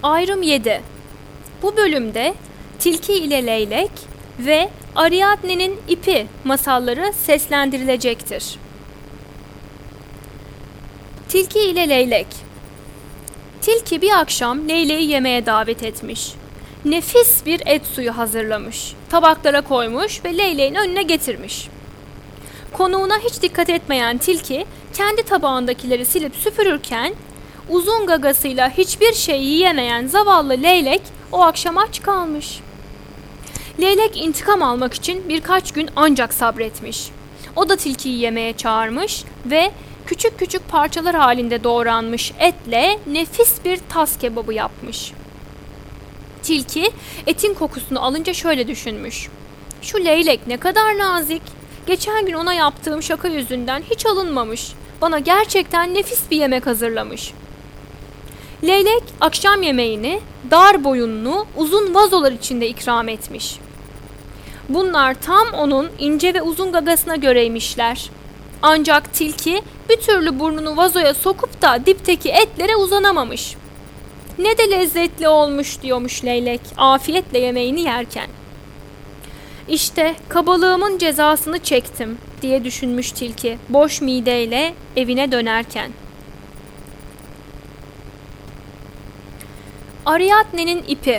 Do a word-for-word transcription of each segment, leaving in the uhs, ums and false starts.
Ayrım yedi. Bu bölümde Tilki ile Leylek ve Ariadne'nin ipi masalları seslendirilecektir. Tilki ile Leylek. Tilki bir akşam Leylek'i yemeğe davet etmiş. Nefis bir et suyu hazırlamış, tabaklara koymuş ve Leylek'in önüne getirmiş. Konuğuna hiç dikkat etmeyen Tilki kendi tabağındakileri silip süpürürken uzun gagasıyla hiçbir şey yiyemeyen zavallı Leylek o akşam aç kalmış. Leylek intikam almak için birkaç gün ancak sabretmiş. O da Tilkiyi yemeğe çağırmış ve küçük küçük parçalar halinde doğranmış etle nefis bir tas kebabı yapmış. Tilki etin kokusunu alınca şöyle düşünmüş. Şu Leylek ne kadar nazik. Geçen gün ona yaptığım şaka yüzünden hiç alınmamış. Bana gerçekten nefis bir yemek hazırlamış. Leylek akşam yemeğini dar boyunlu uzun vazolar içinde ikram etmiş. Bunlar tam onun ince ve uzun gagasına göreymişler. Ancak tilki bir türlü burnunu vazoya sokup da dipteki etlere uzanamamış. Ne de lezzetli olmuş diyormuş Leylek afiyetle yemeğini yerken. İşte kabalığımın cezasını çektim diye düşünmüş tilki boş mideyle evine dönerken. Ariadne'nin ipi.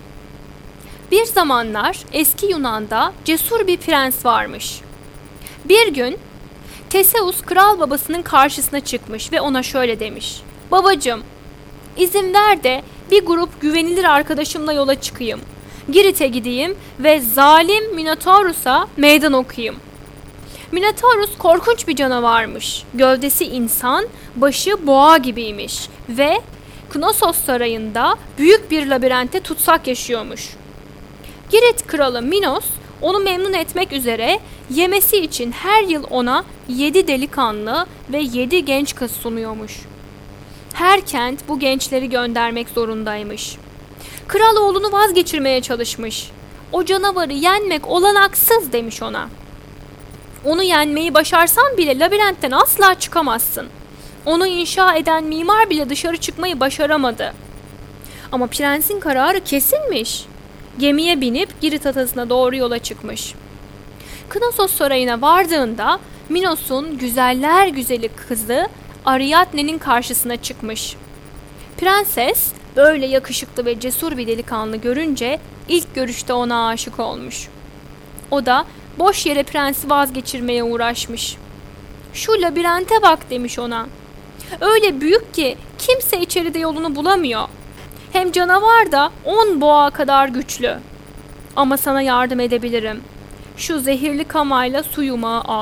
Bir zamanlar eski Yunan'da cesur bir prens varmış. Bir gün Teseus kral babasının karşısına çıkmış ve ona şöyle demiş. Babacığım, izin ver de bir grup güvenilir arkadaşımla yola çıkayım. Girit'e gideyim ve zalim Minotaurus'a meydan okuyayım. Minotaurus korkunç bir canavarmış. Gövdesi insan, başı boğa gibiymiş ve Knossos sarayında büyük bir labirente tutsak yaşıyormuş. Girit kralı Minos onu memnun etmek üzere yemesi için her yıl ona yedi delikanlı ve yedi genç kız sunuyormuş. Her kent bu gençleri göndermek zorundaymış. Kral oğlunu vazgeçirmeye çalışmış. O canavarı yenmek olanaksız demiş ona. Onu yenmeyi başarsan bile labirentten asla çıkamazsın. Onu inşa eden mimar bile dışarı çıkmayı başaramadı. Ama prensin kararı kesinmiş. Gemiye binip Girit adasına doğru yola çıkmış. Knossos sarayına vardığında Minos'un güzeller güzeli kızı Ariadne'nin karşısına çıkmış. Prenses böyle yakışıklı ve cesur bir delikanlı görünce ilk görüşte ona aşık olmuş. O da boş yere prensi vazgeçirmeye uğraşmış. Şu labirente bak demiş ona. Öyle büyük ki kimse içeride yolunu bulamıyor. Hem canavar da on boğa kadar güçlü. Ama sana yardım edebilirim. Şu zehirli kamayla su yumağı al.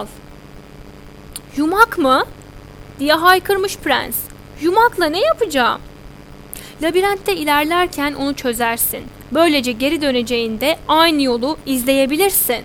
Yumak mı? Diye haykırmış prens. Yumakla ne yapacağım? Labirentte ilerlerken onu çözersin. Böylece geri döneceğinde aynı yolu izleyebilirsin.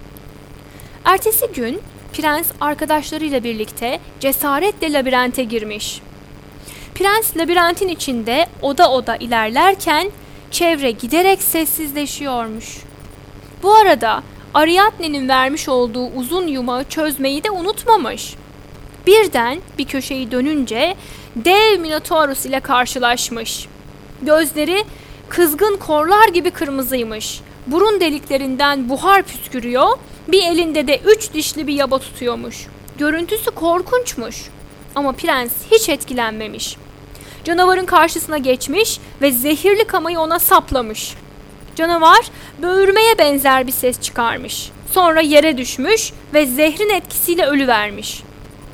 Ertesi gün prens arkadaşlarıyla birlikte cesaretle labirente girmiş. Prens labirentin içinde oda oda ilerlerken çevre giderek sessizleşiyormuş. Bu arada Ariadne'nin vermiş olduğu uzun yumağı çözmeyi de unutmamış. Birden bir köşeyi dönünce dev Minotaurus ile karşılaşmış. Gözleri kızgın korlar gibi kırmızıymış. Burun deliklerinden buhar püskürüyor, bir elinde de üç dişli bir yaba tutuyormuş. Görüntüsü korkunçmuş. Ama prens hiç etkilenmemiş. Canavarın karşısına geçmiş ve zehirli kamayı ona saplamış. Canavar böğürmeye benzer bir ses çıkarmış. Sonra yere düşmüş ve zehrin etkisiyle ölüvermiş.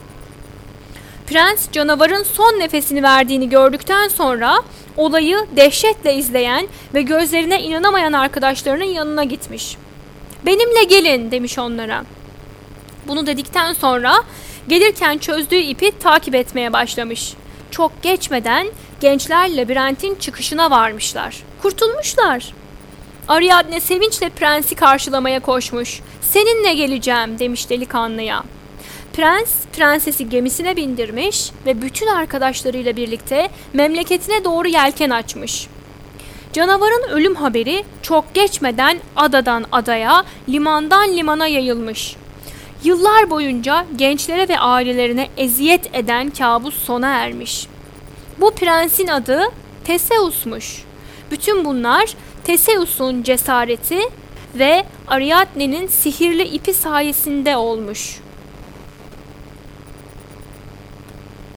Prens canavarın son nefesini verdiğini gördükten sonra olayı dehşetle izleyen ve gözlerine inanamayan arkadaşlarının yanına gitmiş. Benimle gelin demiş onlara. Bunu dedikten sonra gelirken çözdüğü ipi takip etmeye başlamış. Çok geçmeden gençler labirentin çıkışına varmışlar. Kurtulmuşlar. Ariadne sevinçle prensi karşılamaya koşmuş. Seninle geleceğim demiş delikanlıya. Prens, prensesi gemisine bindirmiş ve bütün arkadaşlarıyla birlikte memleketine doğru yelken açmış. Canavarın ölüm haberi çok geçmeden adadan adaya, limandan limana yayılmış. Yıllar boyunca gençlere ve ailelerine eziyet eden kabus sona ermiş. Bu prensin adı Teseus'muş. Bütün bunlar Theseus'un cesareti ve Ariadne'nin sihirli ipi sayesinde olmuş.